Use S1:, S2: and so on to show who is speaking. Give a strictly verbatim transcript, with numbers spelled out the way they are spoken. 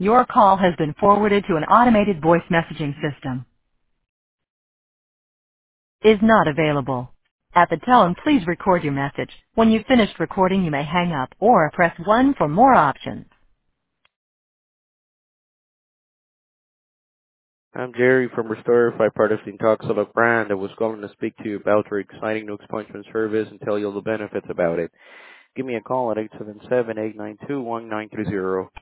S1: Your call has been forwarded to an automated voice messaging system. Is not available. At the tone, please record your message. When you've finished recording, you may hang up or press one for more options.
S2: I'm Jerry from Restore, Five part of the Intoxilog brand. I was calling to speak to you about our exciting new expungement service and tell you all the benefits about it. Give me a call at eight seven seven, eight nine two, one nine three zero.